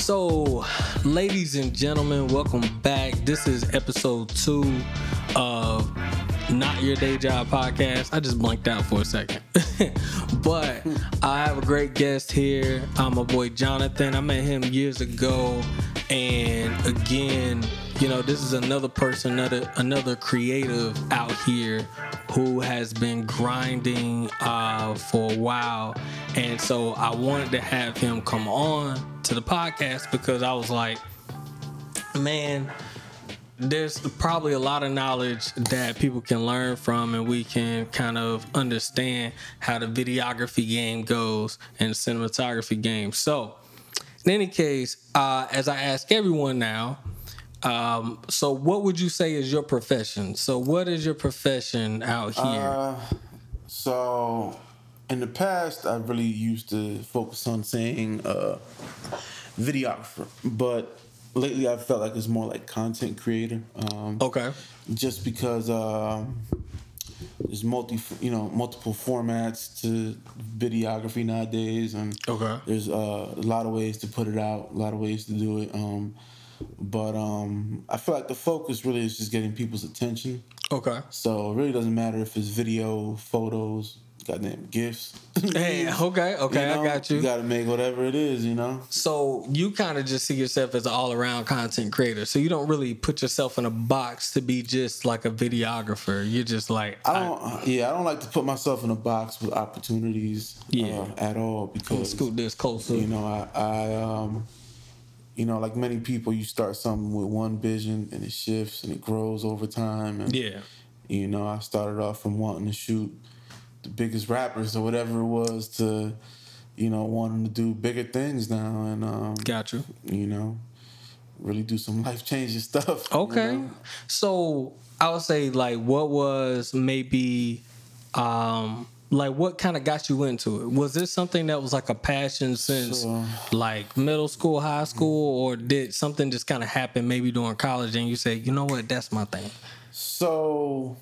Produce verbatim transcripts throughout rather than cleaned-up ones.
So, ladies and gentlemen, welcome back. This is episode two of Not Your Day Job podcast. I just blanked out for a second. But I have a great guest here. I'm my boy Jonathan. I met him years ago. And again, you know, this is another person, another another creative out here who has been grinding uh, for a while. And so I wanted to have him come on to the podcast because I was like, man, there's probably a lot of knowledge that people can learn from, and we can kind of understand how the videography game goes and the cinematography game. So, in any case, uh, as I ask everyone now, um, so what would you say is your profession? So, what is your profession out here? Uh, so, in the past, I really used to focus on saying uh, videographer, but lately I felt like it's more like content creator. Um, okay. Just because um, there's multi, you know, multiple formats to videography nowadays, and Okay. there's uh, a lot of ways to put it out, a lot of ways to do it. Um, but um, I feel like the focus really is just getting people's attention. Okay. So it really doesn't matter if it's video, photos, goddamn gifts. Hey, okay, okay, You know, I got you. You got to make whatever it is, you know? So you kind of just see yourself as an all-around content creator. So you don't really put yourself in a box to be just like a videographer. You're just like... I don't, I, yeah, I don't like to put myself in a box with opportunities yeah. uh, at all because... Scoot this closer. You know, I, I um, you know, like many people, you start something with one vision and it shifts and it grows over time. And, yeah. You know, I started off from wanting to shoot the biggest rappers or whatever it was to, you know, wanting to do bigger things now and um, got you. You know, really do some life changing stuff. Okay, you know? So I would say like, what was maybe, um, like what kind of got you into it? Was this something that was like a passion since So, like middle school, high school, or did something just kind of happen maybe during college and you say, you know what, that's my thing? So.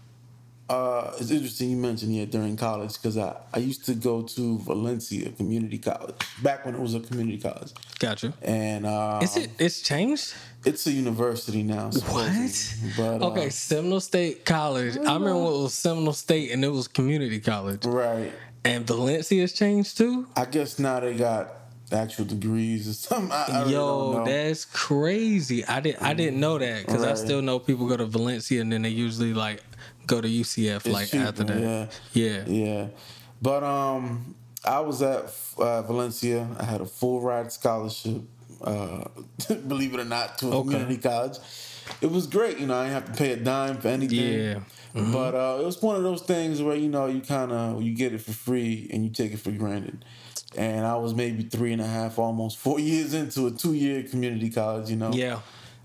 Uh, it's interesting you mentioned yeah during college because I, I used to go to Valencia Community College back when it was a community college. Gotcha. And uh, is it? It's changed. It's a university now. What? But, okay, uh, Seminole State College. I remember when it was Seminole State and it was community college. Right. And Valencia's changed too. I guess now they got actual degrees or something. I, I really Yo, don't know. that's crazy. I didn't. I didn't know that because Right. I still know people go to Valencia and then they usually like go to U C F It's like cheaper, after that. Yeah. Yeah. Yeah. But um, I was at uh, Valencia. I had a full ride scholarship. Uh, believe it or not, to a Okay. community college. It was great. You know, I didn't have to pay a dime for anything. Yeah. Mm-hmm. But uh, it was one of those things where, you know, you kind of, you get it for free and you take it for granted. And I was maybe three and a half, almost four years into a two-year community college, you know. Yeah.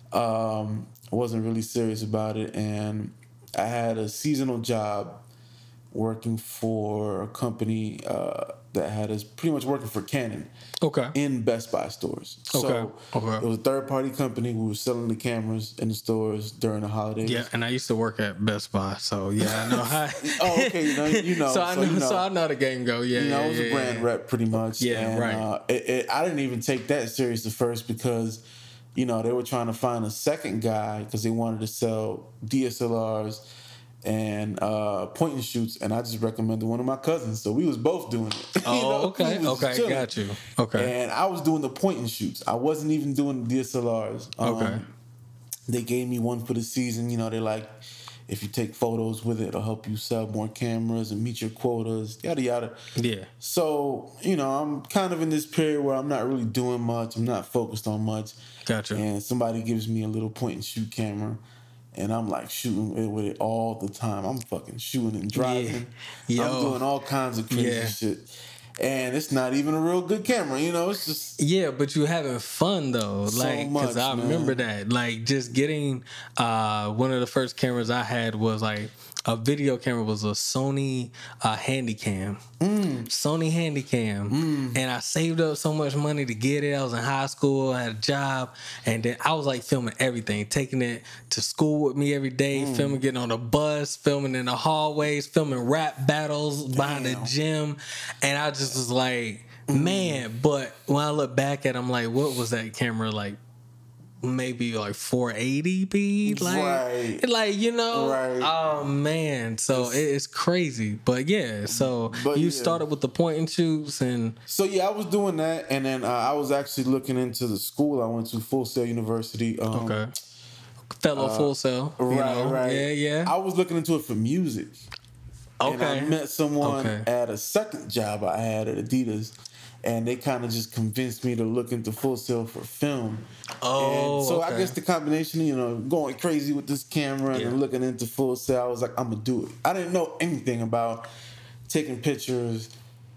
Um, I wasn't really serious about it. And I had a seasonal job working for a company uh, that had us pretty much working for Canon. Okay. In Best Buy stores. Okay. So Okay. it was a third-party company. We were selling the cameras in the stores during the holidays. Yeah, and I used to work at Best Buy, so yeah, I know how. Oh, okay, you know, you know. so I know, you know, so I know how the game go. Yeah, you know, yeah, I was yeah, a brand yeah. rep pretty much. Yeah, and, right. Uh, it, it, I didn't even take that serious at first because, you know, they were trying to find a second guy because they wanted to sell D S L Rs and uh, point and shoots, and I just recommended one of my cousins, so we was both doing it. Oh, you know? okay, We was okay, chilling. got you. Okay, And I was doing the point and shoots. I wasn't even doing the D S L Rs. Um, okay. They gave me one for the season. You know, they're like, if you take photos with it, it'll help you sell more cameras and meet your quotas, yada, yada. Yeah. So, you know, I'm kind of in this period where I'm not really doing much. I'm not focused on much. Gotcha. And somebody gives me a little point and shoot camera. And I'm like shooting it with it all the time. I'm fucking shooting and driving. Yeah. I'm doing all kinds of crazy Yeah. shit. And it's not even a real good camera, you know? It's just... Yeah, but you're having fun though, So like because much, I man. remember that, like just getting uh, one of the first cameras I had was like a video camera was a Sony uh, Handycam, Mm. Sony Handycam, Mm. and I saved up so much money to get it. I was in high school, I had a job, and then I was like filming everything, taking it to school with me every day, Mm. filming, getting on the bus, filming in the hallways, filming rap battles behind the Damn. gym, and I just was like, Man, but when I look back at it, I'm like, what was that camera like? Maybe like four eighty p, like, right. like you know, right. oh man, so it's, it's crazy. But yeah, so but you yeah. started with the point and shoots, and so yeah, I was doing that, and then uh, I was actually looking into the school I went to, Full Sail University. Um, okay, fellow uh, Full Sail, right, know? right, yeah, yeah. I was looking into it for music. Okay, and I met someone okay. at a second job I had at Adidas. And they kind of just convinced me to look into Full Sail for film. Oh, and so okay. I guess the combination, you know, going crazy with this camera yeah. and looking into Full Sail, I was like, I'm gonna do it. I didn't know anything about taking pictures,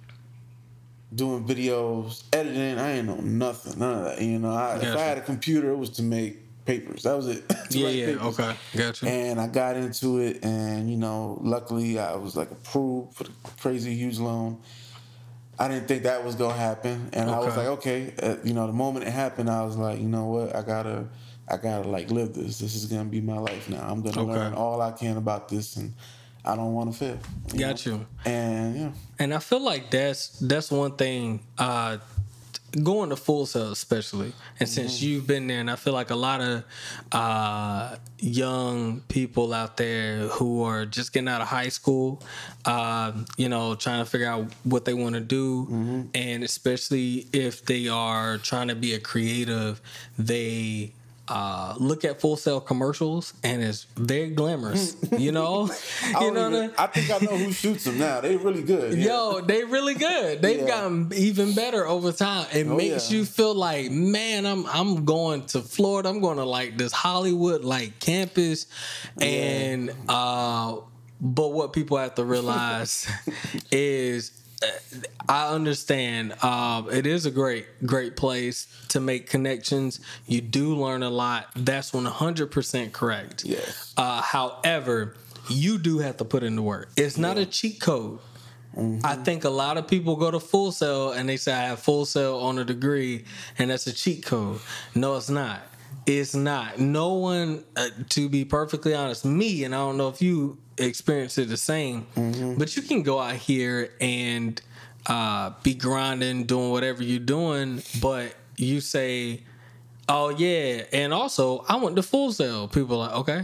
doing videos, editing. I didn't know nothing, none of that. You know, I, if I had a computer, it was to make papers. That was it. yeah, yeah, papers. Okay, gotcha. And I got into it, and you know, luckily I was like approved for the crazy huge loan. I didn't think that was gonna happen, and okay. I was like, okay, uh, you know, the moment it happened, I was like, you know what, I gotta, I gotta like live this. This is gonna be my life now. I'm gonna okay. learn all I can about this, and I don't want to fail. You Got know? you. And yeah, and I feel like that's that's one thing. Uh, Going to Full Sail especially, and since mm-hmm. you've been there, and I feel like a lot of uh, young people out there who are just getting out of high school, uh, you know, trying to figure out what they want to do, mm-hmm. and especially if they are trying to be a creative, they uh, look at Full Sail commercials, and it's very glamorous. You know, you know. Even, I think I know who shoots them now. They really good. Yeah. Yo, they really good. They've yeah. gotten even better over time. It oh, makes yeah. you feel like, man, I'm I'm going to Florida. I'm going to like this Hollywood like campus, yeah. and uh, but what people have to realize is. I understand. Uh, it is a great, great place to make connections. You do learn a lot. That's one hundred percent correct. Yes. Uh, however, you do have to put in the work. It's not yeah. a cheat code. Mm-hmm. I think a lot of people go to Full Sail and they say, I have Full Sail on a degree, and that's a cheat code. No, it's not. It's not. No one, uh, to be perfectly honest, me, and I don't know if you experience it the same, mm-hmm. but you can go out here and uh, be grinding, doing whatever you're doing, but you say, oh yeah, and also I went to Full Sail. People are like, okay,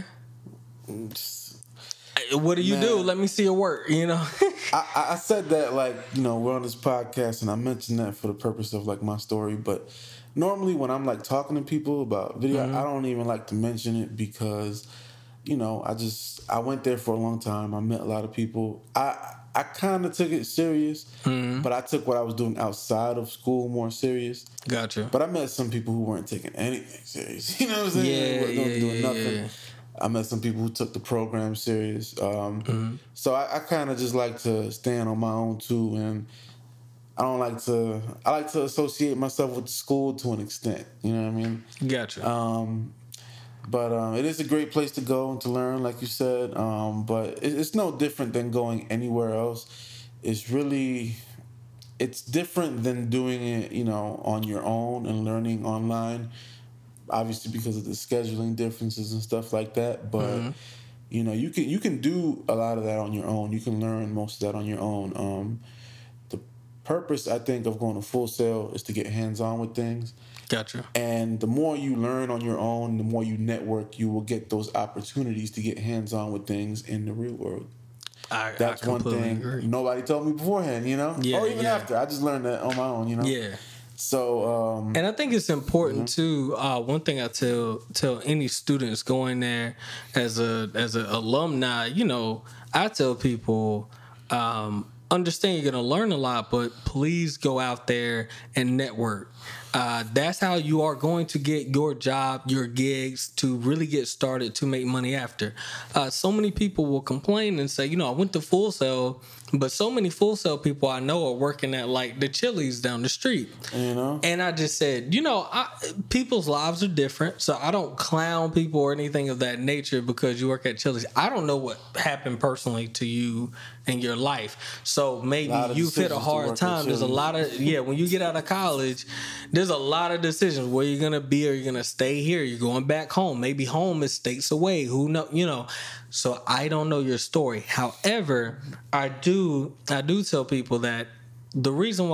what do you Man, do? Let me see your work. You know, I, I said that like, you know, we're on this podcast, and I mentioned that for the purpose of like my story, but normally when I'm like talking to people about video, mm-hmm. I don't even like to mention it because, you know, I just, I went there for a long time. I met a lot of people. I I kind of took it serious, mm-hmm. but I took what I was doing outside of school more serious. Gotcha. But I met some people who weren't taking anything serious. You know what I'm saying? Yeah, they weren't yeah, doing yeah, nothing. Yeah. I met some people who took the program serious. Um, mm-hmm. So I, I kind of just like to stand on my own too, and I don't like to. I like to associate myself with the school to an extent. You know what I mean? Gotcha. Um, but um, it is a great place to go and to learn, like you said. Um, but it, it's no different than going anywhere else. It's really, it's different than doing it, you know, on your own and learning online. Obviously, because of the scheduling differences and stuff like that. But mm-hmm. you know, you can you can do a lot of that on your own. You can learn most of that on your own. Um, the purpose, I think, of going to Full Sail is to get hands-on with things. Gotcha. And the more you learn on your own, the more you network, you will get those opportunities to get hands-on with things in the real world. I, That's I one thing agree. Nobody told me beforehand, you know? Yeah, or even yeah. after. I just learned that on my own, you know? Yeah. So, um, and I think it's important mm-hmm. too. Uh, one thing I tell tell any students going there as a as an alumni, you know, I tell people, um, understand you're gonna learn a lot, but please go out there and network. Uh, that's how you are going to get your job, your gigs, to really get started to make money after. Uh, so many people will complain and say, you know, I went to Full Sail, but so many Full Sail people I know are working at like the Chili's down the street. You know? And I just said, you know, I, people's lives are different, so I don't clown people or anything of that nature because you work at Chili's. I don't know what happened personally to you in your life. So maybe you've hit a hard time. There's a lot of, yeah, when you get out of college, there's a lot of decisions where you're going to be. Are you going to stay here? You're going back home. Maybe home is states away. Who know, you know. So I don't know your story. However, I do I do tell people that the reason why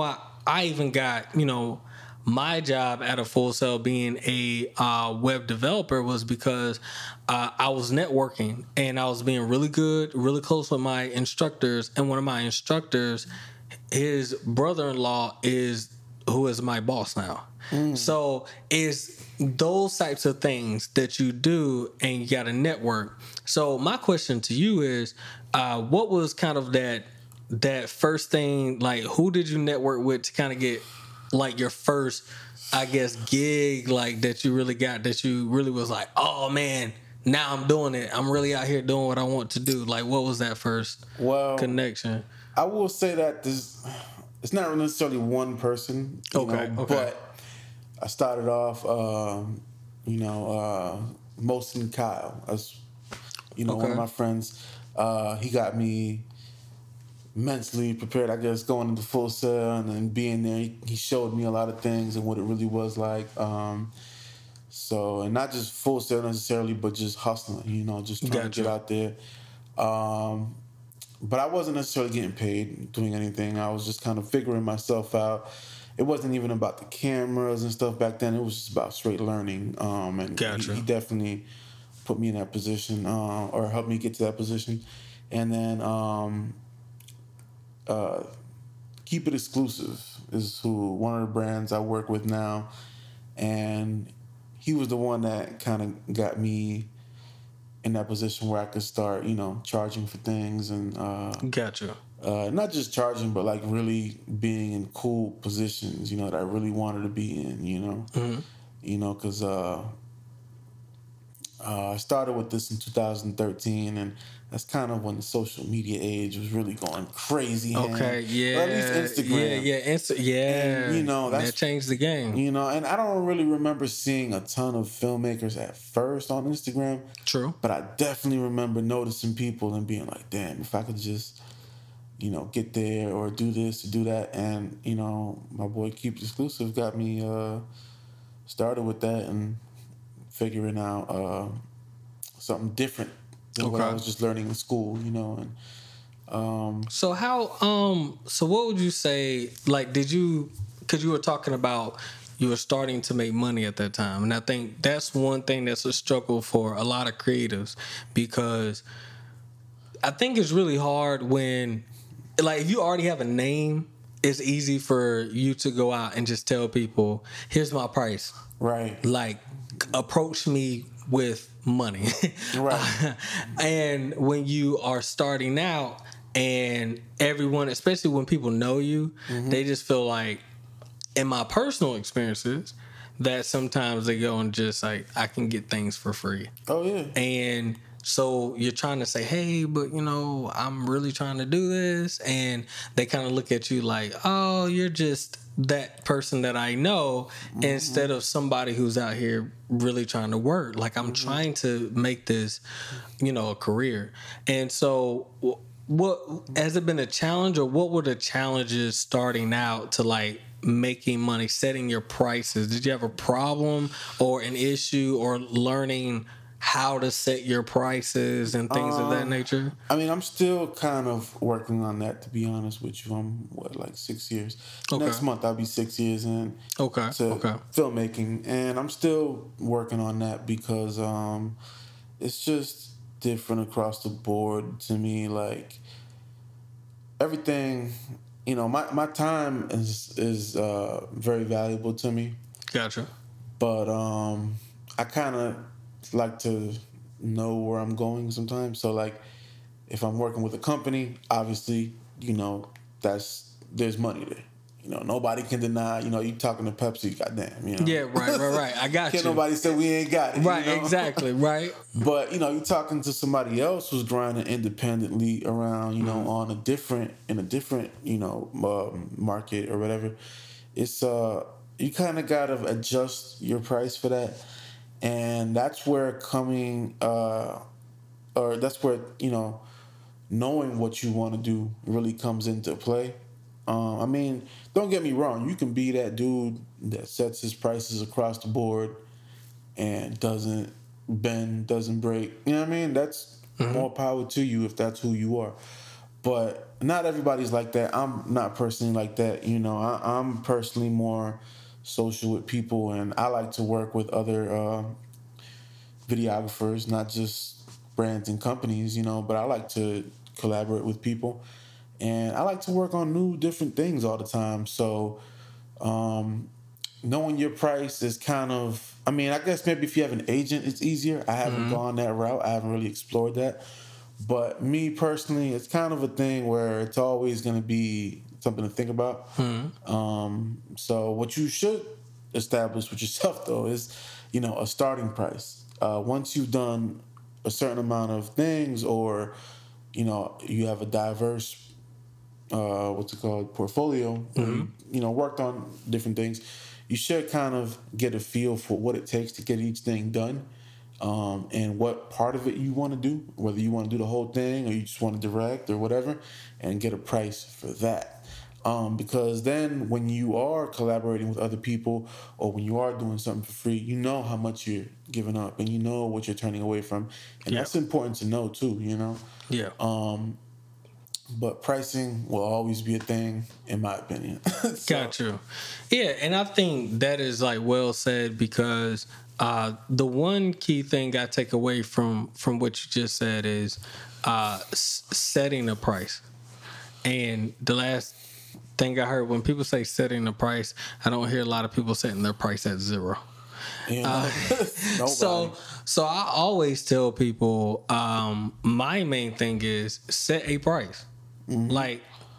I even got, you know, my job at a Full Sail being a uh, web developer was because uh, I was networking and I was being really good, really close with my instructors. And one of my instructors, his brother-in-law is who is my boss now. Mm. So it's those types of things that you do and you got to network. So my question to you is, uh, what was kind of that that first thing, like who did you network with to kind of get like your first, I guess, gig, like that you really got, that you really was like, oh man, now I'm doing it. I'm really out here doing what I want to do. Like, what was that first well, connection? I will say that this, it's not necessarily one person, you okay, know, okay. but I started off, um, you know, uh, Mosin Kyle, as you know, okay. one of my friends. Uh, he got me mentally prepared, I guess, going into Full Sail and then being there. He, he showed me a lot of things and what it really was like. Um, so, and not just Full Sail necessarily, but just hustling, you know, just trying gotcha. to get out there. Um, but I wasn't necessarily getting paid doing anything. I was just kind of figuring myself out. It wasn't even about the cameras and stuff back then. It was just about straight learning. Um, and gotcha. he, he definitely put me in that position, uh, or helped me get to that position. And then um, uh, Keep It Exclusive is who one of the brands I work with now. And he was the one that kind of got me in that position where I could start, you know, charging for things and uh, gotcha. Uh, not just charging, but like really being in cool positions, you know, that I really wanted to be in, you know, mm-hmm. you know, because uh, uh, I started with this in two thousand thirteen, and that's kind of when the social media age was really going crazy. Okay, and, yeah, or at least Instagram, yeah, yeah, Insta- yeah. And, you know, that's, that changed the game. You know, and I don't really remember seeing a ton of filmmakers at first on Instagram. True, but I definitely remember noticing people and being like, "Damn, if I could just." you know, get there or do this or do that. And, you know, my boy Keep It Exclusive got me uh, started with that and figuring out uh, something different than okay. what I was just learning in school, you know. And um, So how, um, so what would you say, like, did you, because you were talking about you were starting to make money at that time. And I think that's one thing that's a struggle for a lot of creatives, because I think it's really hard when, like, if you already have a name, it's easy for you to go out and just tell people, here's my price. Right. Like, approach me with money. Right. And when you are starting out and everyone, especially when people know you, mm-hmm. they just feel like, in my personal experiences, that sometimes they go and just like, I can get things for free. Oh, yeah. And so you're trying to say, hey, but, you know, I'm really trying to do this. And they kind of look at you like, oh, you're just that person that I know, mm-hmm. instead of somebody who's out here really trying to work. Like, I'm mm-hmm. trying to make this, you know, a career. And so what has it been a challenge, or what were the challenges starting out to, like, making money, setting your prices? Did you have a problem or an issue, or learning how to set your prices and things um, of that nature? I mean, I'm still kind of working on that, to be honest with you. I'm, what, like six years. Okay. Next month, I'll be six years in okay. to okay. filmmaking. And I'm still working on that because um, it's just different across the board to me. Like, everything, you know, my, my time is, is uh, very valuable to me. Gotcha. But um, I kind of like to know where I'm going sometimes. So, like, if I'm working with a company, obviously, you know, that's there's money there. You know, nobody can deny. You know, you talking to Pepsi, goddamn. You know. Yeah, right, right, right. I got Can't you. nobody say we ain't got it. Right, you know? Exactly, right. But you know, you talking to somebody else who's grinding independently around, you know, mm-hmm. on a different in a different, you know, uh, market or whatever. It's uh, you kind of gotta adjust your price for that. And that's where coming, uh, or that's where, you know, knowing what you want to do really comes into play. Um, I mean, don't get me wrong. You can be that dude that sets his prices across the board and doesn't bend, doesn't break. You know what I mean? That's mm-hmm. more power to you if that's who you are. but not everybody's like that. I'm not personally like that. You know, I, I'm personally more social with people, and I like to work with other uh, videographers, not just brands and companies, you know, but I like to collaborate with people, and I like to work on new different things all the time. So um, knowing your price is kind of, I mean, I guess maybe if you have an agent, it's easier. I haven't mm-hmm. gone that route. I haven't really explored that. But me personally, it's kind of a thing where it's always going to be something to think about. Mm-hmm. Um, so what you should establish with yourself, though, is, you know, a starting price. Uh, once you've done a certain amount of things, or, you know, you have a diverse, uh, what's it called, portfolio, mm-hmm. you, you know, worked on different things, you should kind of get a feel for what it takes to get each thing done. Um, and what part of it you want to do, whether you want to do the whole thing or you just want to direct or whatever, and get a price for that. Um, because then when you are collaborating with other people, or when you are doing something for free, you know how much you're giving up, and you know what you're turning away from. And yep. that's important to know too, you know? Yeah. Um, but pricing will always be a thing, in my opinion. so. Got you. Yeah, and I think that is like well said, because Uh, the one key thing I take away from, from what you just said is uh, s- setting a price. And the last thing I heard, when people say setting the price, I don't hear a lot of people setting their price at zero. You know, uh, so so I always tell people um, my main thing is set a price. Mm-hmm. Like,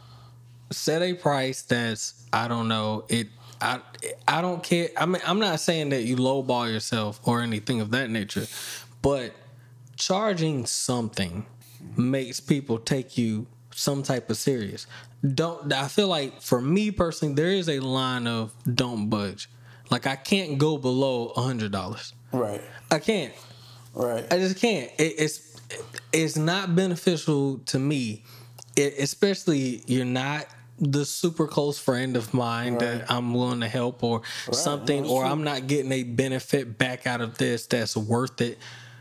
set a price that's, I don't know, it I I don't care. I mean, I'm not saying that you lowball yourself or anything of that nature, but charging something makes people take you some type of serious. Don't I feel like, for me personally, there is a line of don't budge. Like, I can't go below a hundred dollars. Right. I can't. Right. I just can't. It, it's it's not beneficial to me, it, especially you're not the super close friend of mine right. that I'm willing to help or right. something, no, or true. I'm not getting a benefit back out of this that's worth it.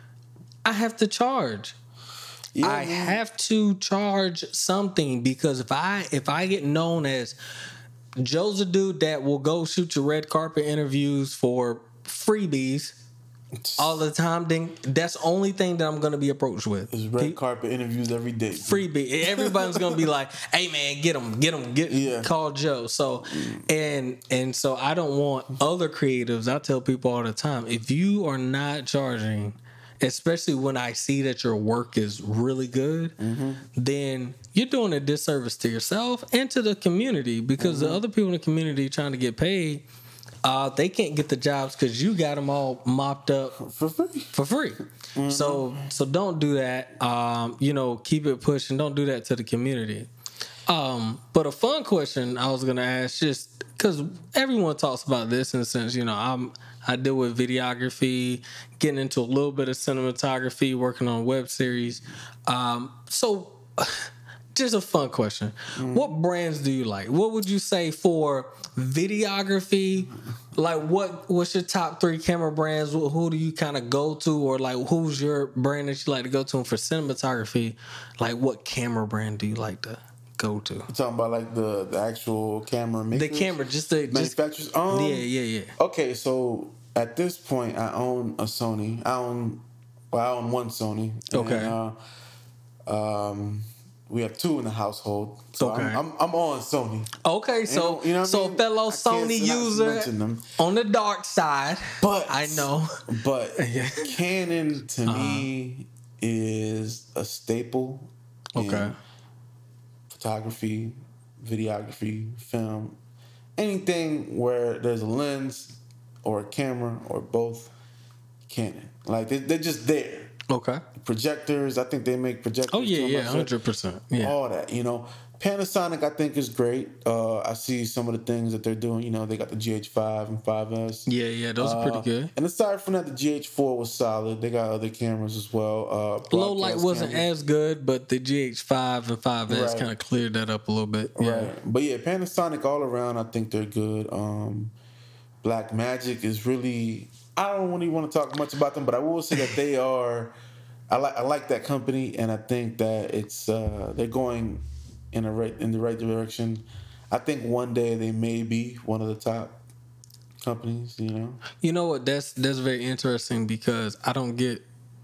I have to charge. Yeah, I man. have to charge something, because if I if I get known as Joe's a dude that will go shoot your red carpet interviews for freebies all the time, then that's the only thing that I'm going to be approached with. There's red he, carpet interviews every day. Freebie. Everybody's going to be like, hey, man, get him, get him, get yeah. call Joe. So, and and so I don't want other creatives. I tell people all the time, if you are not charging, especially when I see that your work is really good, mm-hmm. then you're doing a disservice to yourself and to the community, because mm-hmm. the other people in the community trying to get paid, Uh, they can't get the jobs because you got them all mopped up for free. For free. Mm-hmm. So, so don't do that. Um, you know, keep it pushing. Don't do that to the community. Um, but a fun question I was gonna ask, just because everyone talks about this in a sense, you know, I'm I deal with videography, getting into a little bit of cinematography, working on a web series. Um, so. Just a fun question. Mm. What brands do you like? What would you say for videography? Like, what what's your top three camera brands? Who do you kind of go to? Or, like, who's your brand that you like to go to? And for cinematography, like, what camera brand do you like to go to? You're talking about, like, the, the actual camera makers? The camera, just the... Manufacturers? Just, um, yeah, yeah, yeah. Okay, so at this point, I own a Sony. I own, well, I own one Sony. Okay. And, uh, um... we have two in the household, so okay. I'm, I'm I'm on Sony. Okay, so and, you know so I mean? fellow Sony user on the dark side, but I know. But Canon to uh-huh. me is a staple. Okay. In photography, videography, film, anything where there's a lens or a camera or both. Canon, like they, they're just there. Okay. Projectors, I think they make projectors. Oh, yeah, yeah, one hundred percent. Yeah. All that, you know. Panasonic, I think, is great. Uh, I see some of the things that they're doing. You know, they got the G H five and five S. Yeah, yeah, those uh, are pretty good. And aside from that, the G H four was solid. They got other cameras as well. Uh, Low light wasn't cameras. as good, but the G H five and five S right. kind of cleared that up a little bit. Yeah. Right. But yeah, Panasonic all around, I think they're good. Um, Blackmagic is really... I don't really want to talk much about them, but I will say that they are... I like I like that company, and I think that it's uh, they're going in a right in the right direction. I think one day they may be one of the top companies. You know. You know what? That's that's very interesting because I don't get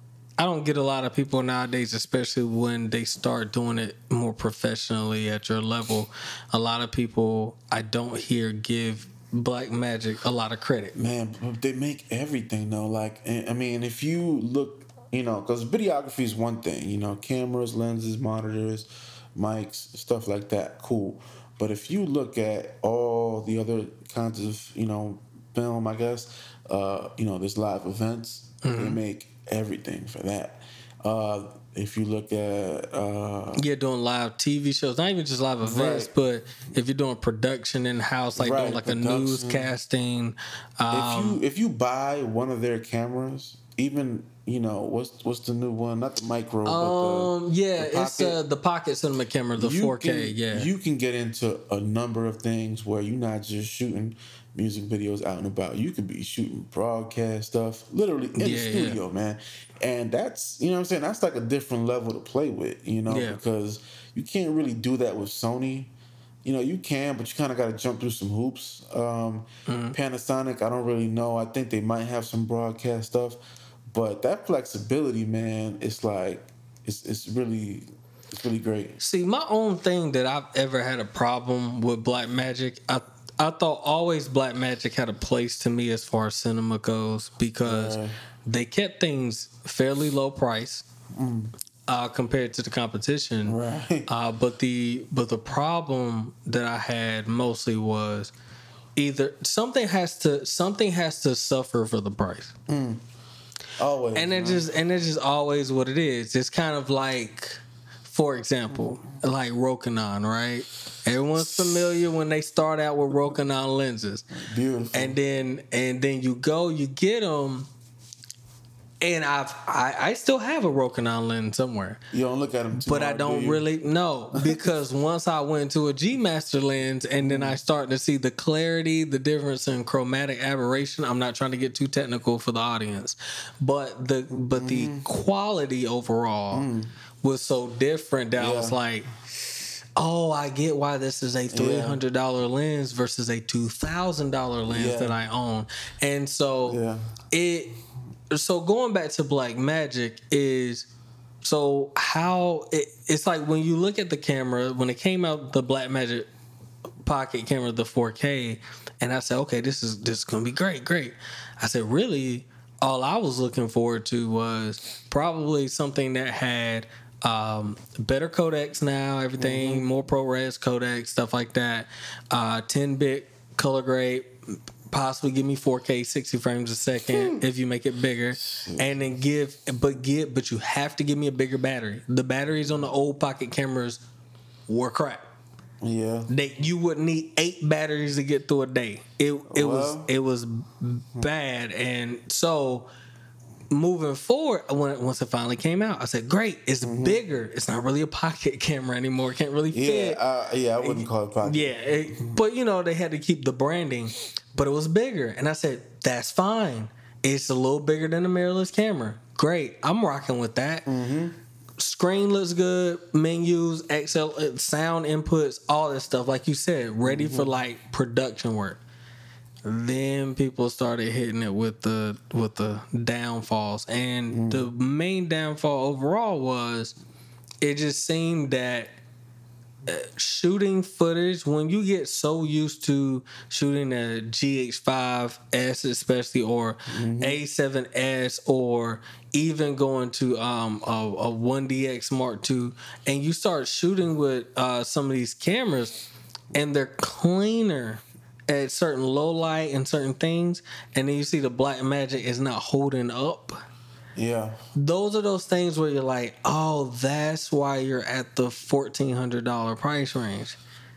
I don't get a lot of people nowadays, especially when they start doing it more professionally at your level. A lot of people I don't hear give Blackmagic a lot of credit. Man, they make everything though. Like, I mean, if you look, you know, because videography is one thing, you know, cameras, lenses, monitors, mics, stuff like that, cool. But if you look at all the other kinds of, you know, film, I guess, uh, you know, there's live events. Mm-hmm. They make everything for that. Uh, if you look at uh, yeah, doing live T V shows, not even just live events, right. but if you're doing production in house, like right, doing like production. a newscasting. Um, if you if you buy one of their cameras, even you know what's what's the new one? Not the micro, um, but the, yeah, the it's uh, the Pocket Cinema camera, the four K. Can, yeah, you can get into a number of things where you're not just shooting music videos out and about. You could be shooting broadcast stuff, literally in yeah, the studio, yeah. man. And that's, you know what I'm saying? That's like a different level to play with, you know, yeah. because you can't really do that with Sony. You know, you can, but you kind of got to jump through some hoops. Um, mm-hmm. Panasonic, I don't really know. I think they might have some broadcast stuff. But that flexibility, man, it's like, it's it's really... It's really great. See, my own thing that I've ever had a problem with Blackmagic, I I thought always Blackmagic had a place to me as far as cinema goes because uh, they kept things fairly low price mm. uh, compared to the competition. Right. Uh, but the but the problem that I had mostly was either something has to something has to suffer for the price. Mm. Always. And it just and it's just always what it is. It's kind of like, for example, like Rokinon, right? Everyone's familiar when they start out with Rokinon lenses. Beautiful. And then and then you go, you get them, and I've I, I still have a Rokinon lens somewhere. You don't look at them too But hard, I don't do really know because once I went to a G Master lens and then I started to see the clarity, the difference in chromatic aberration. I'm not trying to get too technical for the audience, but the but mm. the quality overall mm. was so different that yeah. I was like, oh, I get why this is a three hundred dollars yeah. lens versus a two thousand dollars lens yeah. that I own. And so yeah. it so going back to Blackmagic is so how it, it's like when you look at the camera, when it came out, the Blackmagic Pocket camera, the four K, and I said, okay, this is this is gonna be great, great. I said, really, all I was looking forward to was probably something that had Um, better codecs now, everything, mm-hmm. more ProRes codecs, stuff like that. Uh, ten bit color grade, possibly give me four K, sixty frames a second if you make it bigger, and then give, but give, but you have to give me a bigger battery. The batteries on the old Pocket cameras were crap. Yeah, they you would need eight batteries to get through a day. It it well. was it was bad, and so. Moving forward, when once it finally came out, I said, "Great! It's mm-hmm. bigger. It's not really a pocket camera anymore. It can't really fit." Yeah, uh, yeah, I wouldn't call it pocket. Yeah, it, but you know they had to keep the branding, but it was bigger, and I said, "That's fine. It's a little bigger than a mirrorless camera. Great, I'm rocking with that." Mm-hmm. Screen looks good, menus, X L, sound inputs, all that stuff. Like you said, ready mm-hmm. for like production work. Then people started hitting it with the with the downfalls, and mm. the main downfall overall was it just seemed that uh, shooting footage, when you get so used to shooting a G H five S especially, or mm-hmm. A seven S, or even going to um, a, a one D X Mark two, and you start shooting with uh, some of these cameras and they're cleaner at certain low light and certain things, and then you see the Blackmagic is not holding up. Yeah. Those are those things where you're like, oh, that's why you're at the fourteen hundred dollars price range.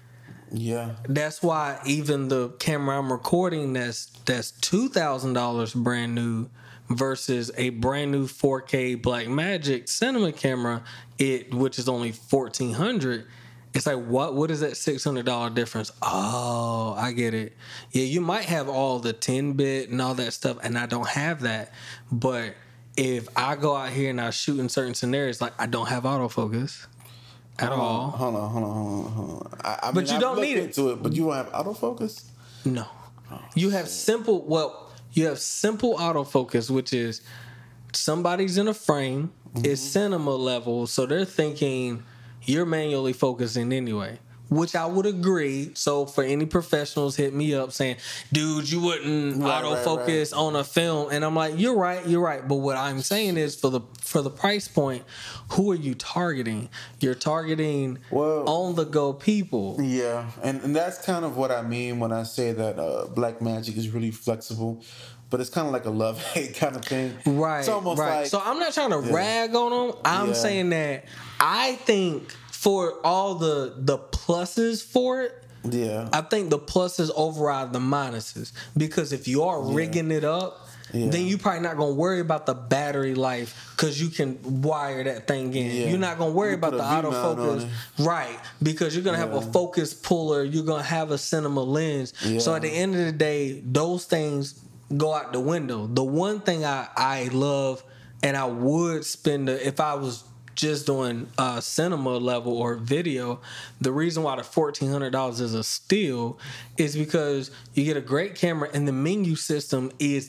Yeah. That's why even the camera I'm recording that's that's two thousand dollars brand new versus a brand new four K Blackmagic cinema camera, it which is only fourteen hundred dollars. It's like, what? What is that six hundred dollars difference? Oh, I get it. Yeah, you might have all the ten bit and all that stuff, and I don't have that. But if I go out here and I shoot in certain scenarios, like I don't have autofocus. at hold all. On, hold on, hold on, hold on, hold on. I, I but mean, you don't I've need it. Into it. But you don't have autofocus? No. Oh, you have shit. simple, well, you have simple autofocus, which is somebody's in a frame, mm-hmm. it's cinema level, so they're thinking you're manually focusing anyway. Which I would agree. So for any professionals, hit me up saying, dude, you wouldn't right, autofocus right, right. on a film. And I'm like, you're right, you're right. But what I'm saying is for the for the price point, who are you targeting? You're targeting well, on-the-go people. Yeah, and, and that's kind of what I mean when I say that uh, Blackmagic is really flexible. But it's kind of like a love-hate kind of thing. Right, it's almost right. like... So I'm not trying to yeah. rag on them. I'm yeah. saying that I think... for all the the pluses for it, yeah, I think the pluses override the minuses. Because if you are rigging yeah. it up, yeah. then you probably not gonna worry about the battery life because you can wire that thing in. Yeah. You're not gonna worry you about the autofocus, right? Because you're gonna yeah. have a focus puller. You're gonna have a cinema lens. Yeah. So at the end of the day, those things go out the window. The one thing I I love and I would spend the, if I was just doing uh, cinema level or video, the reason why the fourteen hundred dollars is a steal is because you get a great camera and the menu system is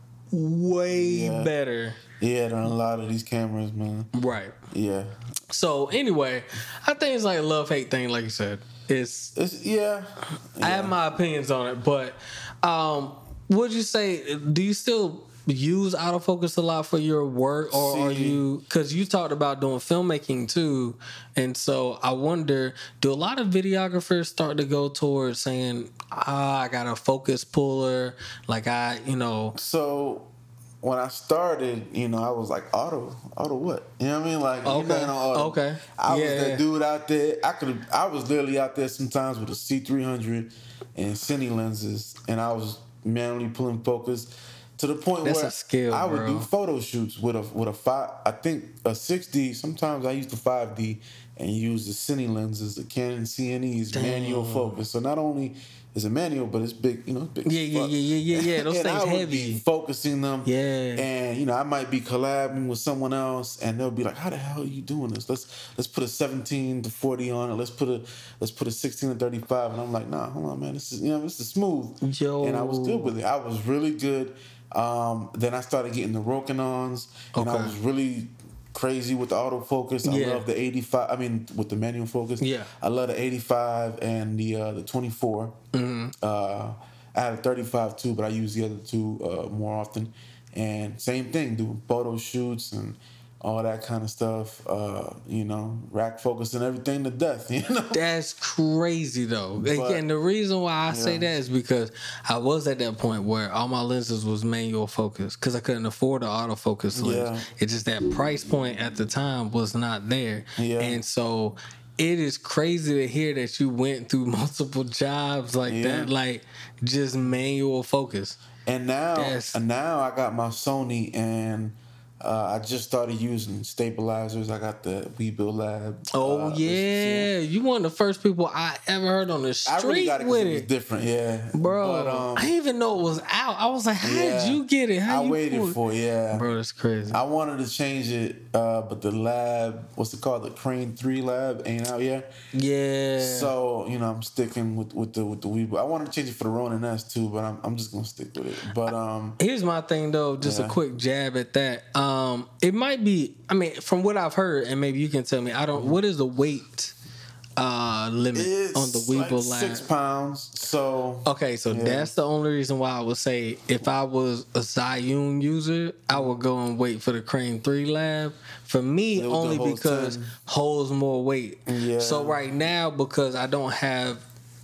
way yeah. better. Yeah, than a lot of these cameras, man. Right. Yeah. So anyway, I think it's like a love-hate thing, like you said. It's, it's yeah. yeah. I have my opinions on it, but um, would you say, do you still use autofocus a lot for your work, or See, are you, because you talked about doing filmmaking too, and so I wonder, do a lot of videographers start to go towards saying, ah, I got a focus puller, like I, you know. So when I started, you know, I was like, auto, auto what? You know what I mean? Like, okay. you're not on auto. Okay. I yeah. was that dude out there. I could, I was literally out there sometimes with a C three hundred and Cine lenses, and I was manually pulling focus. To the point That's where a skill, I would bro. do photo shoots with a with a five. I think a six D. Sometimes I use the five D and use the Cine lenses, the Canon C N Es, Damn. manual focus. So not only is it manual, but it's big. You know, it's big. Yeah, yeah, yeah, yeah, yeah, yeah. Those and things I would heavy. Be focusing them. Yeah. And you know, I might be collabing with someone else, and they'll be like, "How the hell are you doing this? Let's let's put a seventeen to forty on it. Let's put a let's put a sixteen to thirty-five." And I'm like, "Nah, hold on, man. This is you know this is smooth." Yo. And I was good with it. I was really good. Um, then I started getting the Rokinons, and okay. I was really crazy with the autofocus. I yeah. love the eighty-five. I mean, with the manual focus. Yeah. I love the eighty-five and the uh, the twenty-four. Mm-hmm. Uh, I had a thirty-five too, but I use the other two uh, more often. And same thing, doing photo shoots and all that kind of stuff. Uh, you know, rack focus and everything to death. You know, that's crazy though. But, and the reason why I yeah. say that is because I was at that point where all my lenses was manual focus because I couldn't afford the autofocus lens. Yeah. It's just that price point at the time was not there, yeah. and so it is crazy to hear that you went through multiple jobs like yeah. that, like just manual focus. And now, That's, and now I got my Sony, and uh, I just started using stabilizers. I got the Webuild Lab. Oh uh, yeah, you one of the first people I ever heard on the street I really got it with it. it. Was different, yeah, bro. But, um, I didn't even know it was out. I was like, how yeah, did you get it? How I you waited pull? for it, yeah, bro. That's crazy. I wanted to change it, uh, but the lab, what's it called, the Crane three lab, ain't out yet. Yeah. So you know, I'm sticking with, with the with the Webuild. I wanted to change it for the Ronin S too, but I'm I'm just gonna stick with it. But um, here's my thing though, just yeah. a quick jab at that. Um, it might be, I mean, from what I've heard, and maybe you can tell me, I don't, what is the weight uh, limit it's on the Webuild like Lab? Six pounds. So okay, so yeah. that's the only reason why I would say if I was a Zhiyun user, I would go and wait for the Crane three Lab. For me, only because ten. Holds more weight. Yeah. So right now, because I don't have,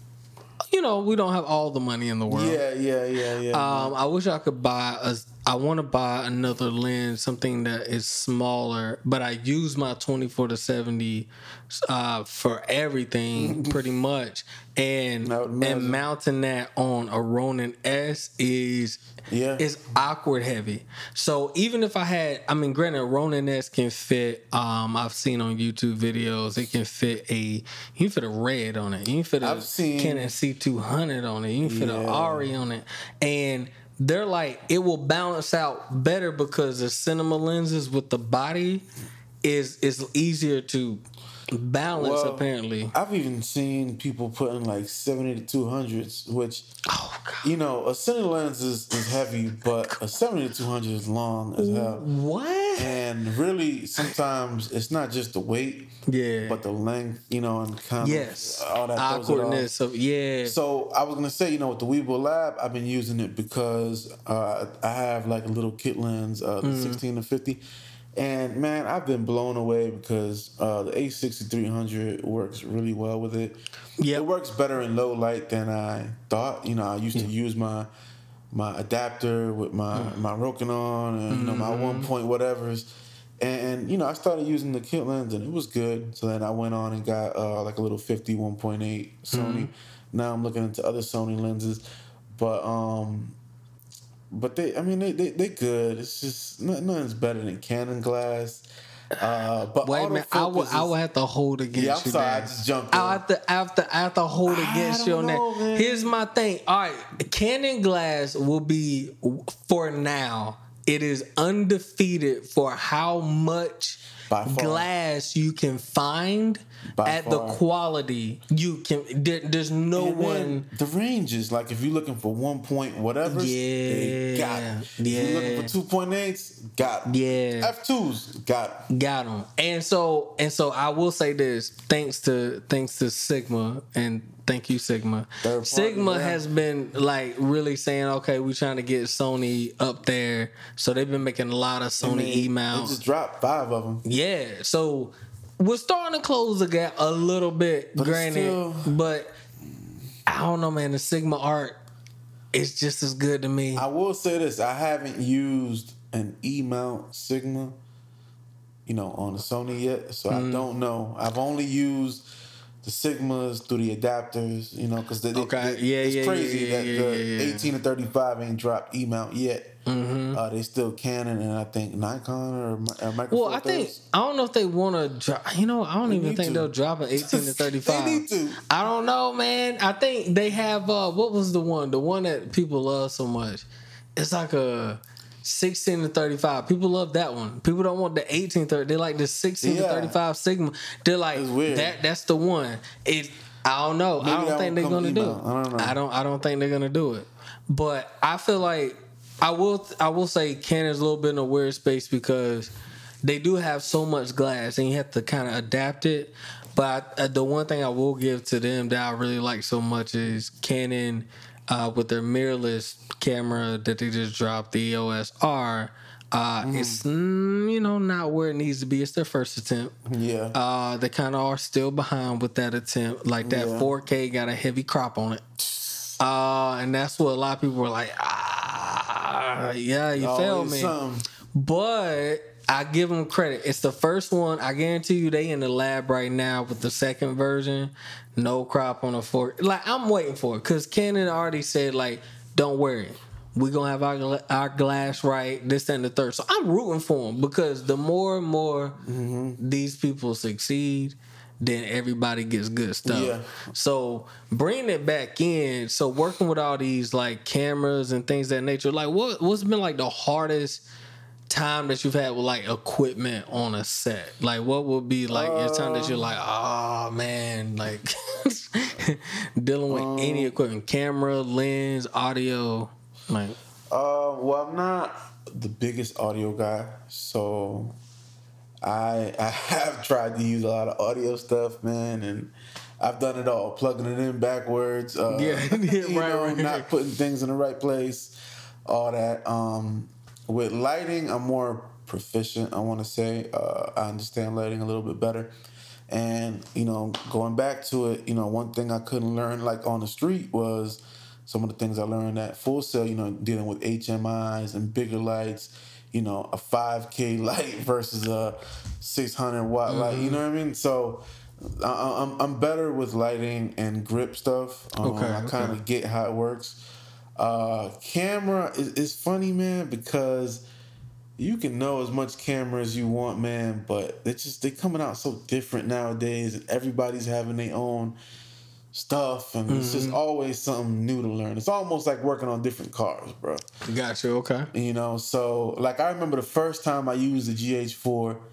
you know, we don't have all the money in the world. Yeah, yeah, yeah, yeah. Um, I wish I could buy a. I want to buy another lens, something that is smaller, but I use my twenty-four to seventy uh, for everything pretty much. And and mounting that on a Ronin S is yeah. is awkward heavy. So even if I had, I mean, granted, Ronin S can fit. Um, I've seen on YouTube videos it can fit a. You can fit a red on it. You can fit a I've seen, Canon C two hundred on it. You can fit yeah. an Ari on it, and they're like, it will balance out better because the cinema lenses with the body is is easier to balance Well, apparently. I've even seen people putting like seventy to two hundreds, which, Oh God. you know, a cine lens is, is heavy, but a seventy to two hundred is long as hell. What? And really, sometimes it's not just the weight, Yeah. but the length, you know, and kind Yes. of all that throws it off. Awkwardness of yeah. So I was gonna say, you know, with the Weeble Lab, I've been using it because uh, I have like a little kit lens, uh, the Mm-hmm. sixteen to fifty, and man, I've been blown away because uh, the A sixty-three hundred works really well with it. Yep. It works better in low light than I thought. You know, I used to use my my adapter with my Mm. my Rokinon and you know my Mm-hmm. one point whatever's. And, you know, I started using the kit lens and it was good. So then I went on and got uh, like a little fifty one point eight Sony. Now I'm looking into other Sony lenses. But, um, but they, I mean, they, they, they good. It's just, nothing's better than Canon glass. Uh, but Wait a minute, I will, autofocus I is- will have to hold against Yeah, I'm you. sorry, there. I just jumped in. I have to, I have to, I have to hold I against you don't on know, that. man. Here's my thing. All right, Canon glass will be for now. It is undefeated for how much By far. glass you can find By at the far. quality you can. There, there's no And one. then the ranges, like if you're looking for one point whatever, they got Yeah, it. If you're looking yeah. for two point eights, got it. Yeah. F twos, got it. Got them, and so and so. I will say this: thanks to thanks to Sigma, and thank you, Sigma. Third party, Sigma yeah. has been like really saying, okay, we're trying to get Sony up there. So they've been making a lot of I Sony mean, E They mounts. just dropped five of them. Yeah, so we're starting to close the gap a little bit, But it's granted. still- But I don't know, man. The Sigma art is just as good to me. I will say this: I haven't used an E mount Sigma, you know, on the Sony yet, so Mm. I don't know. I've only used the Sigmas through the adapters, you know, because they, they, Okay. they- Yeah, it's yeah, crazy yeah, that yeah, the yeah, yeah. eighteen to thirty-five ain't dropped E mount yet. Mm-hmm. Uh, they still Canon and I think Nikon or, Mi- or Micro Well, I think Photos. I don't know if they want to drop. You know, I don't They even need think to. they'll drop an eighteen to thirty-five. They need to. I don't know, man. I think they have. Uh, what was the one? The one that people love so much. It's like a sixteen to thirty-five. People love that one. People don't want the eighteen to thirty. They like the sixteen to Yeah. thirty-five Sigma. They're like It's weird. that. That's the one. It. I don't know. Maybe I don't that think will they're come gonna do email. it. I don't know. I don't. I don't think they're gonna do it. But I feel like I will. I will say Canon's a little bit in a weird space because they do have so much glass, and you have to kind of adapt it. But uh, the one thing I will give to them that I really like so much is Canon uh, with their mirrorless camera that they just dropped, the E O S R. Uh, Mm-hmm. It's mm, you know not where it needs to be. It's their first attempt. Yeah. Uh, they kind of are still behind with that attempt. Like that Yeah. four K got a heavy crop on it. Uh, and that's what a lot of people were like, ah, yeah, you feel Always me. something. But I give them credit. It's the first one. I guarantee you they in the lab right now with the second version. No crop on the four. Like, I'm waiting for it because Canon already said, like, don't worry. We're going to have our, gla- our glass right, this, that, and the third. So I'm rooting for them because the more and more these people succeed, then everybody gets good stuff. Yeah. So bringing it back in, so working with all these like cameras and things of that nature, like what what's been like the hardest time that you've had with like equipment on a set? Like what would be like your time that you're like, oh man, like dealing with any equipment, camera, lens, audio, like Uh, well, I'm not the biggest audio guy, so I I have tried to use a lot of audio stuff, man, and I've done it all, plugging it in backwards, uh, Yeah, yeah, you right, know, right. not putting things in the right place, all that. Um, with lighting, I'm more proficient. I want to say uh, I understand lighting a little bit better, and you know, going back to it, you know, one thing I couldn't learn like on the street was some of the things I learned at Full Sail, you know, dealing with H M Is and bigger lights, you know, a five K light versus a six hundred watt light, you know what I mean? So I, I'm I'm better with lighting and grip stuff. Um, Okay, I kind of okay. get how it works. Uh, camera is is funny, man, because you can know as much camera as you want, man, but they just they coming out so different nowadays, and everybody's having their own stuff, and it's just always something new to learn. It's almost like working on different cars, bro. got you, okay. You know, so like I remember the first time I used the G H four,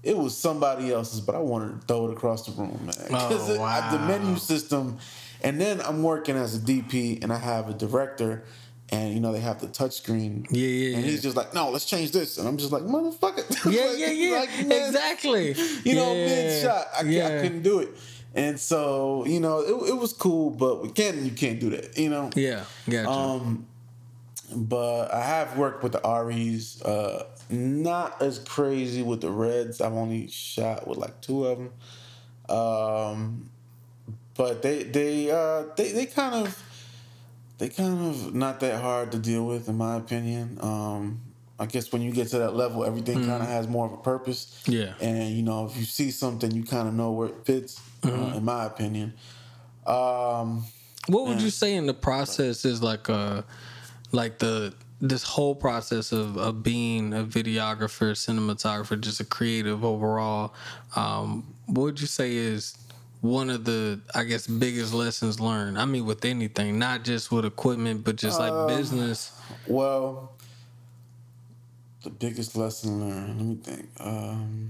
it was somebody else's, but I wanted to throw it across the room, man. Because oh, wow. the menu system, and then I'm working as a D P, and I have a director, and you know they have the touch screen. Yeah, yeah. And yeah. he's just like, no, let's change this, and I'm just like, motherfucker. Yeah, like, yeah, yeah. like, man, exactly. You know, yeah. mid shot, I, yeah. I couldn't do it. And so, you know, it, it was cool, but with Canon, you can't do that, you know? Yeah, gotcha. Um, but I have worked with the R Es, uh, not as crazy with the Reds. I've only shot with like two of them. Um, but they, they, uh, they, they kind of, they kind of not that hard to deal with, in my opinion. Um, I guess when you get to that level, everything mm. kind of has more of a purpose. Yeah. And, you know, if you see something, you kind of know where it fits, mm-hmm. uh, in my opinion. Um, what would and, you say in the process is like uh like the this whole process of, of being a videographer, cinematographer, just a creative overall, um, what would you say is one of the, I guess, biggest lessons learned? I mean, with anything, not just with equipment, but just like uh, business. Well... The biggest lesson learned, let me think. Um,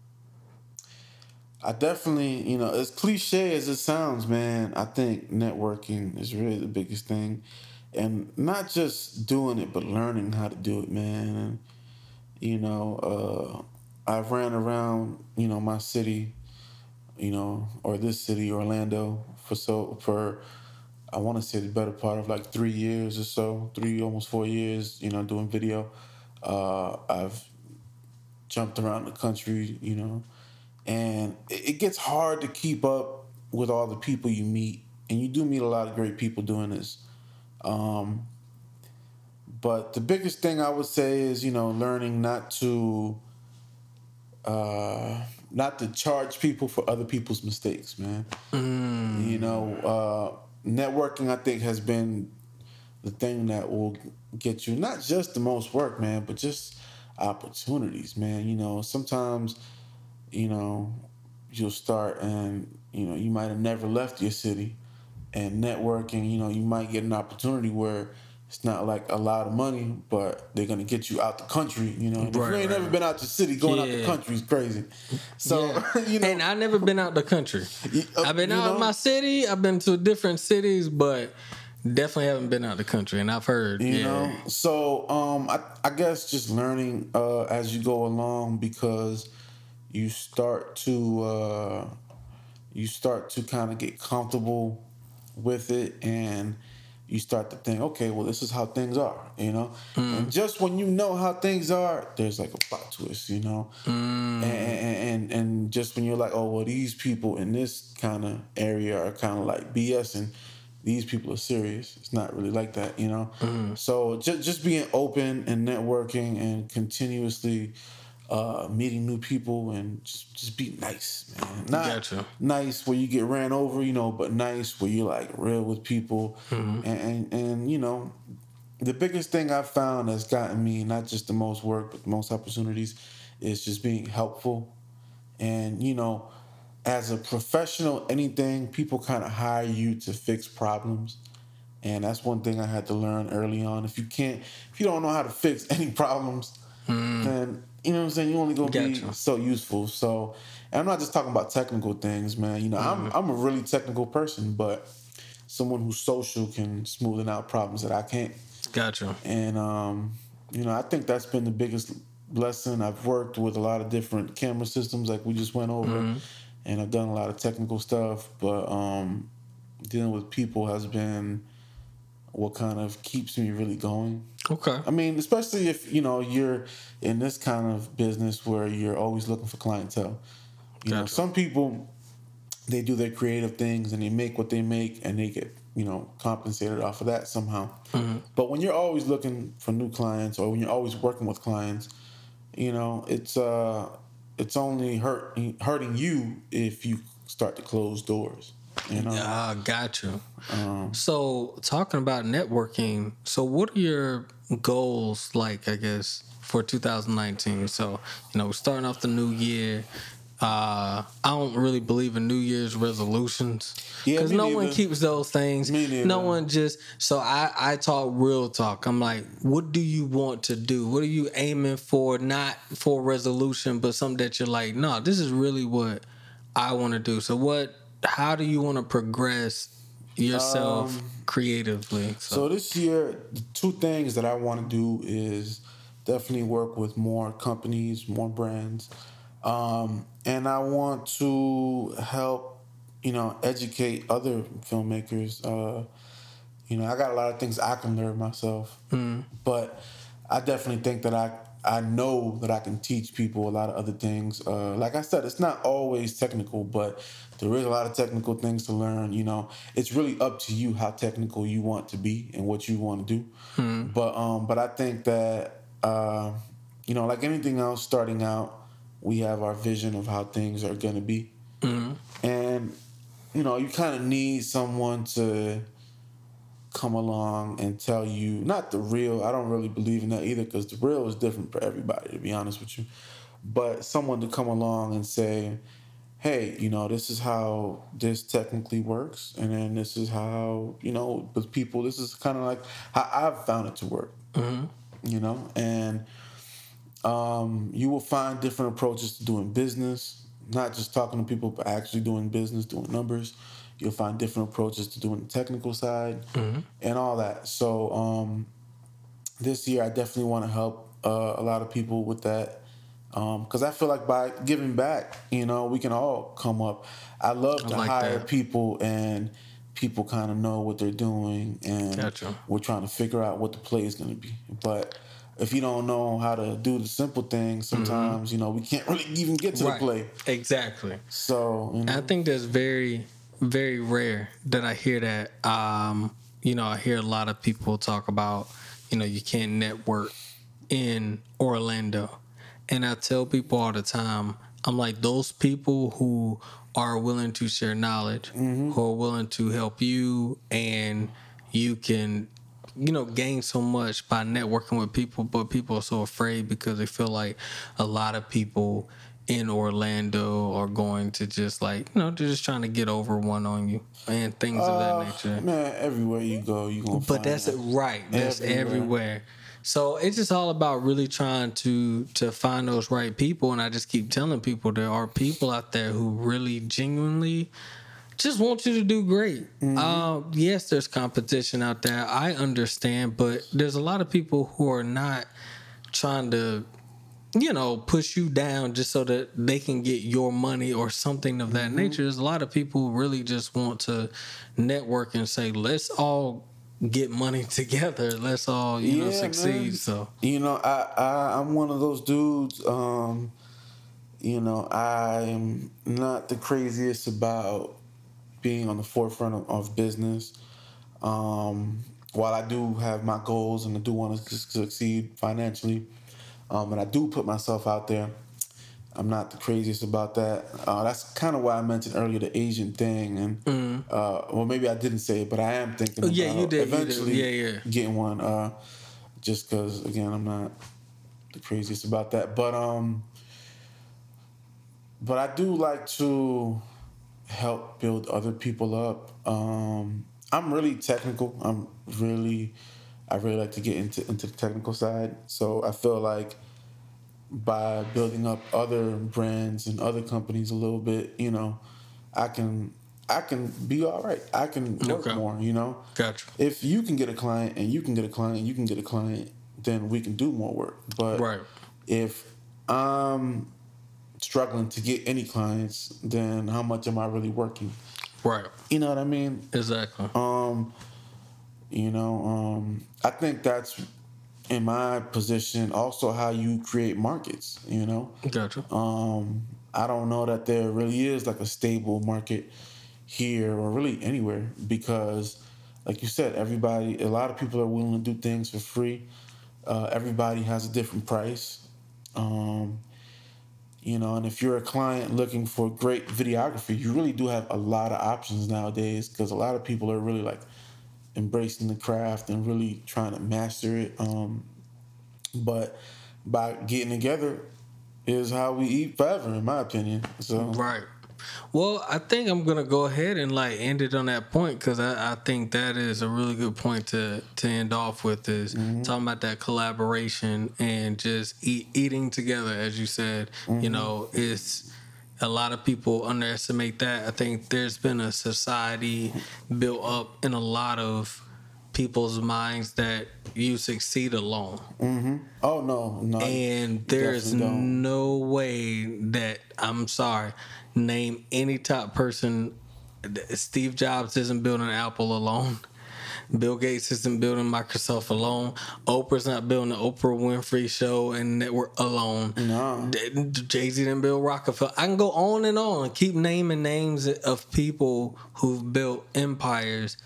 I definitely, you know, as cliche as it sounds, man, I think networking is really the biggest thing. And not just doing it, but learning how to do it, man. And, you know, uh, I've ran around, you know, my city, you know, or this city, Orlando, for so, for, I want to say the better part of like three years or so, three, almost four years, you know, doing video. Uh, I've jumped around the country, you know, and it, it gets hard to keep up with all the people you meet. And you do meet a lot of great people doing this. Um, but the biggest thing I would say is, you know, learning not to, uh, not to charge people for other people's mistakes, man. Mm. You know, uh, networking, I think, has been the thing that will get you not just the most work, man, but just opportunities, man. You know, sometimes, you know, you'll start and, you know, you might have never left your city, and networking, you know, you might get an opportunity where it's not like a lot of money, but they're going to get you out the country, you know. And right, if you ain't right. never been out the city, going yeah. out the country is crazy. So, yeah. you know. And I've never been out the country. Uh, I've been out know? of my city. I've been to different cities, but definitely haven't been out the country, and I've heard. You yeah. know, so um, I, I guess just learning uh, as you go along, because you start to uh, you start to kind of get comfortable with it, and you start to think, okay, well, this is how things are, you know. Mm. And just when you know how things are, there's like a plot twist, you know. Mm. And, and and just when you're like, oh, well, these people in this kind of area are kind of like BSing. These people are serious. It's not really like that, you know? Mm-hmm. So just just being open and networking and continuously uh, meeting new people, and just, just be nice, man. Not gotcha. nice where you get ran over, you know, but nice where you're like real with people. Mm-hmm. And, and, and, you know, the biggest thing I've found that's gotten me not just the most work, but the most opportunities is just being helpful. And, you know, as a professional, anything, people kind of hire you to fix problems. And that's one thing I had to learn early on. If you can't, if you don't know how to fix any problems, mm. then, you know what I'm saying, you're only going to be so useful. So, and I'm not just talking about technical things, man. You know, mm. I'm I'm a really technical person, but someone who's social can smoothen out problems that I can't. Gotcha. And, um, you know, I think that's been the biggest lesson. I've worked with a lot of different camera systems like we just went over. Mm. And I've done a lot of technical stuff, but um, dealing with people has been what kind of keeps me really going. Okay. I mean, especially if, you know, you're in this kind of business where you're always looking for clientele. You gotcha. know, some people, they do their creative things and they make what they make and they get, you know, compensated off of that somehow. Mm-hmm. But when you're always looking for new clients, or when you're always working with clients, you know, it's... uh. It's only hurt, hurting you if you start to close doors, you know? Ah, gotcha. Um, so, talking about networking, so what are your goals like, I guess, for two thousand nineteen? So, you know, we're starting off the new year. Uh, I don't really believe in New Year's resolutions Yeah, because me no one neither. keeps those things. Me neither. No one just. So I, I talk real talk. I'm like, what do you want to do? What are you aiming for? Not for resolution, but something that you're like, no, this is really what I want to do. So what? How do you want to progress yourself Um, creatively? So this year, the two things that I want to do is definitely work with more companies, more brands, um, and I want to help, you know, educate other filmmakers. Uh, you know, I got a lot of things I can learn myself, but I definitely think that I I know that I can teach people a lot of other things. Uh, like I said, it's not always technical, but there is a lot of technical things to learn. You know, it's really up to you how technical you want to be and what you want to do. But um, but I think that uh, you know, like anything else, starting out, we have our vision of how things are gonna be, and you know, you kind of need someone to come along and tell you not the real. I don't really believe in that either because the real is different for everybody, to be honest with you. But someone to come along and say, hey, you know, this is how this technically works, and then this is how, you know, with people, this is kind of like how I've found it to work. You know, and um, you will find different approaches to doing business, not just talking to people, but actually doing business, doing numbers. You'll find different approaches to doing the technical side and all that. So um, this year, I definitely want to help uh, a lot of people with that. Because um, I feel like by giving back, you know, we can all come up. I love I to like hire that. people and people kind of know what they're doing, and Gotcha. we're trying to figure out what the play is going to be. But if you don't know how to do the simple things, sometimes you know we can't really even get to Right. the play. Exactly. So you And I know, think that's very, very rare that I hear that. Um, you know, I hear a lot of people talk about, you know, you can't network in Orlando. And I tell people all the time, I'm like, those people who are willing to share knowledge, who are willing to help you, and you can, you know, gain so much by networking with people, but people are so afraid because they feel like a lot of people in Orlando are going to just like, you know, they're just trying to get over one on you and things of that uh, nature. man, everywhere you go, you gonna But find that's that. right. That's Everywhere. everywhere. So it's just all about really trying to to find those right people. And I just keep telling people there are people out there who really genuinely just want you to do great. Um, yes, there's competition out there. I understand, but there's a lot of people who are not trying to, you know, push you down just so that they can get your money or something of that nature. There's a lot of people who really just want to network and say, let's all get money together. Let's all, you know, Yeah, succeed. man. So, You know, I, I I'm one of those dudes. Um, you know, I'm not the craziest about being on the forefront of, of business. Um, while I do have my goals and I do want to succeed financially, um, and I do put myself out there, I'm not the craziest about that. Uh, that's kind of why I mentioned earlier the Asian thing, and uh, well, maybe I didn't say it, but I am thinking oh, about yeah, you did. You did. eventually Yeah, yeah. getting one. Uh, just because, again, I'm not the craziest about that, but um, but I do like to help build other people up. Um, I'm really technical. I'm really, I really like to get into into the technical side. So I feel like by building up other brands and other companies a little bit, you know, I can I can be all right. I can work Okay. more. You know, Gotcha. if you can get a client and you can get a client, and you can get a client, then we can do more work. But Right. if I'm struggling to get any clients, then how much am I really working? Right. You know what I mean? Exactly. Um, you know, um, I think that's in my position also how you create markets, you know? Gotcha. Um, I don't know that there really is like a stable market here or really anywhere because like you said, everybody a lot of people are willing to do things for free. Uh, everybody has a different price. Um, You know, and if you're a client looking for great videography, you really do have a lot of options nowadays because a lot of people are really like embracing the craft and really trying to master it. Um, but by getting together, is how we eat forever, in my opinion. So right. Well, I think I'm gonna go ahead and like end it on that point because I, I think that is a really good point to to end off with is mm-hmm. talking about that collaboration and just eat, eating together, as you said. Mm-hmm. You know, it's a lot of people underestimate that. I think there's been a society built up in a lot of people's minds that you succeed alone. Mm-hmm. Oh no, no. And there's no way that I'm sorry. Name any top person. Steve Jobs isn't building Apple alone. Bill Gates isn't building Microsoft alone. Oprah's not building the Oprah Winfrey Show and network alone. No. Jay-Z didn't build Rockefeller. I can go on and on and keep naming names of people who've built empires.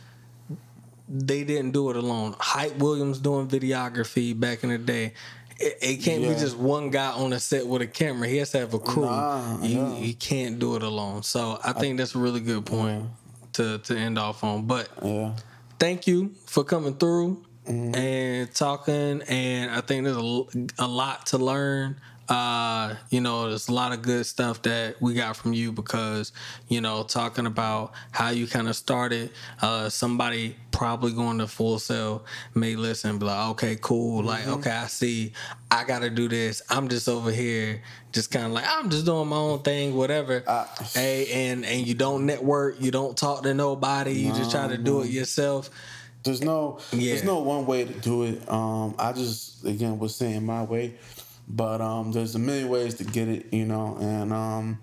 They didn't do it alone. Hype Williams doing videography back in the day. It, it can't yeah. be just one guy on a set with a camera. He has to have a crew. Nah, you, yeah. you can't do it alone. So I think that's a really good point yeah. to, to end off on. But yeah. thank you for coming through mm-hmm. and talking. And I think there's a, a lot to learn. Uh, you know, there's a lot of good stuff that we got from you because, you know, talking about how you kind of started, uh, somebody probably going to Full Sail may listen and be like, okay, cool. Like, mm-hmm. okay, I see. I got to do this. I'm just over here just kind of like, I'm just doing my own thing, whatever. Uh, hey, and, and you don't network. You don't talk to nobody. You no, just try to no. do it yourself. There's no, yeah. there's no one way to do it. Um, I just, again, was saying my way. But um, there's a million ways to get it, you know, and um,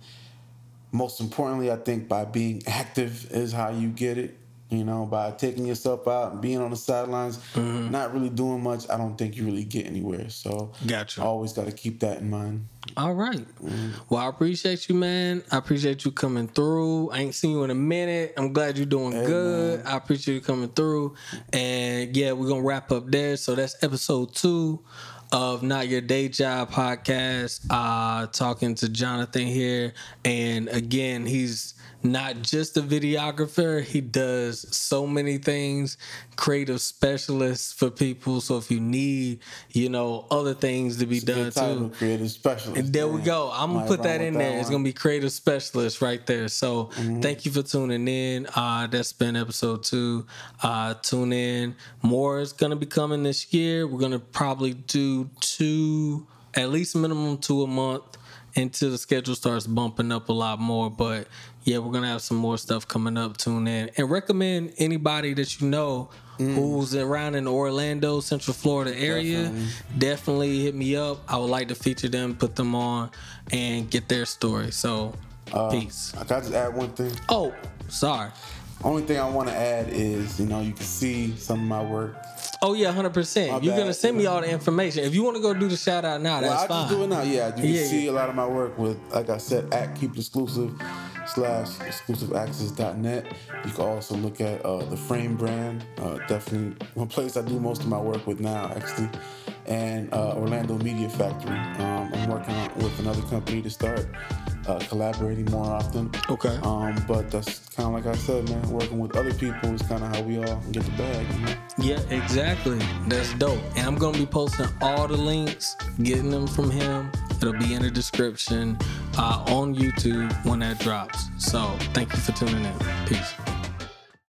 most importantly, I think by being active is how you get it, you know, by taking yourself out and being on the sidelines, mm-hmm. not really doing much, I don't think you really get anywhere. So gotcha. I always got to keep that in mind. All right. Mm-hmm. Well, I appreciate you, man. I appreciate you coming through. I ain't seen you in a minute. I'm glad you're doing hey, good. Man. I appreciate you coming through. And, yeah, we're going to wrap up there. So that's episode two of Not Your Day Job podcast, uh, talking to Jonathan here. And again, he's not just a videographer. He does so many things, creative specialist for people. So if you need, you know, other things to be it's done too. Creative specialist. And there man. we go. I'm going to put that in that there. One. It's going to be creative specialist right there. So mm-hmm. thank you for tuning in. Uh, that's been episode two. Uh, tune in. More is going to be coming this year. We're going to probably do two, at least minimum two a month until the schedule starts bumping up a lot more. But yeah, we're going to have some more stuff coming up. Tune in. And recommend anybody that you know mm. who's around in the Orlando, Central Florida area. Definitely. Definitely hit me up. I would like to feature them, put them on, and get their story. So, uh, peace. I got to add one thing. Oh, sorry. Only thing I want to add is, you know, you can see some of my work. Oh, yeah, one hundred percent. My You're going to send me all the information. If you want to go do the shout out now, well, that's I fine. I'll just do it now, yeah. You can yeah, see yeah. a lot of my work with, like I said, at Keep It Exclusive slash exclusive access dot net. You can also look at uh, the Frame brand. Uh, definitely one place I do most of my work with now, actually. And uh, Orlando Media Factory. Um, I'm working on, with another company to start uh, collaborating more often. Okay. Um, but that's kind of like I said, man. Working with other people is kind of how we all get the bag. You know? Yeah, exactly. That's dope. And I'm gonna be posting all the links, getting them from him. It'll be in the description uh, on YouTube when that drops. So thank you for tuning in. Peace.